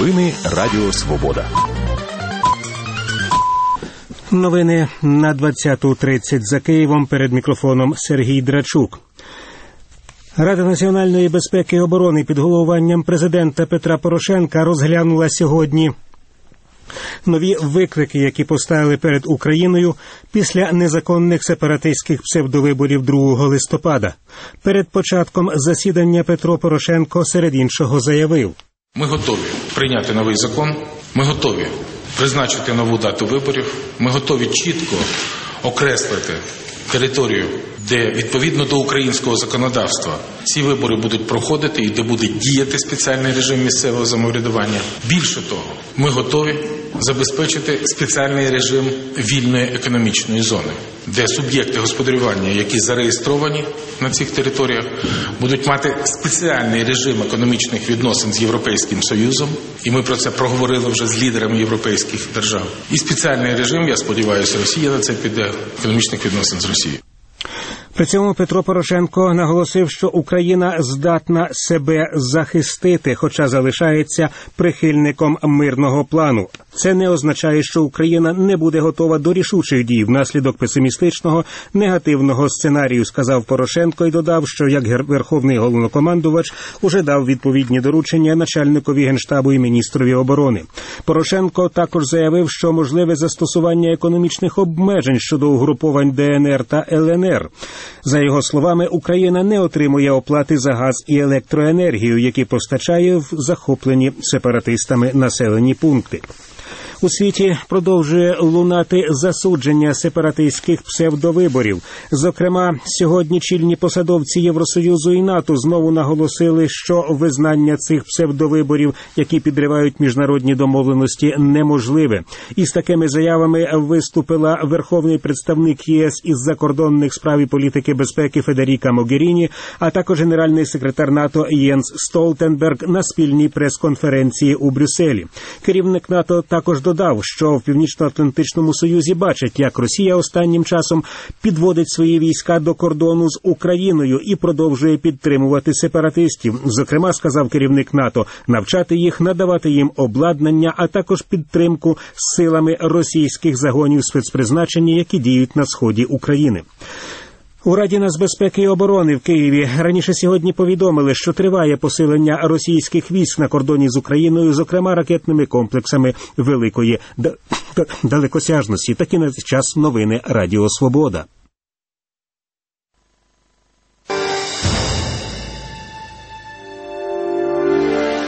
Новини Радіо Свобода. Новини на 20:30 за Києвом. Перед мікрофоном Сергій Драчук. Рада національної безпеки і оборони під головуванням президента Петра Порошенка розглянула сьогодні нові виклики, які поставили перед Україною після незаконних сепаратистських псевдовиборів 2 листопада. Перед початком засідання Петро Порошенко серед іншого заявив: "Ми готові прийняти новий закон, ми готові призначити нову дату виборів, ми готові чітко окреслити територію, де відповідно до українського законодавства ці вибори будуть проходити і де буде діяти спеціальний режим місцевого самоврядування. Більше того, ми готові забезпечити спеціальний режим вільної економічної зони, де суб'єкти господарювання, які зареєстровані на цих територіях, будуть мати спеціальний режим економічних відносин з Європейським Союзом, і ми про це проговорили вже з лідерами європейських держав. І спеціальний режим, я сподіваюся, Росія на це піде, економічних відносин з Росією". При цьому Петро Порошенко наголосив, що Україна здатна себе захистити, хоча залишається прихильником мирного плану. Це не означає, що Україна не буде готова до рішучих дій внаслідок песимістичного, негативного сценарію, сказав Порошенко і додав, що як верховний головнокомандувач уже дав відповідні доручення начальникові Генштабу і міністрові оборони. Порошенко також заявив, що можливе застосування економічних обмежень щодо угруповань ДНР та ЛНР. За його словами, Україна не отримує оплати за газ і електроенергію, які постачає в захоплені сепаратистами населені пункти. У світі продовжує лунати засудження сепаратистських псевдовиборів. Зокрема, сьогодні чільні посадовці Євросоюзу і НАТО знову наголосили, що визнання цих псевдовиборів, які підривають міжнародні домовленості, неможливе. Із такими заявами виступила верховний представник ЄС із закордонних справ і політики безпеки Федеріка Могеріні, а також генеральний секретар НАТО Єнс Столтенберг на спільній прес-конференції у Брюсселі. Керівник НАТО також додав, що в Північно-Атлантичному Союзі бачать, як Росія останнім часом підводить свої війська до кордону з Україною і продовжує підтримувати сепаратистів. Зокрема, сказав керівник НАТО, навчати їх, надавати їм обладнання, а також підтримку силами російських загонів спецпризначення, які діють на сході України. У Раді нацбезпеки і оборони в Києві раніше сьогодні повідомили, що триває посилення російських військ на кордоні з Україною, зокрема ракетними комплексами великої далекосяжності. Такі на час новини Радіо Свобода.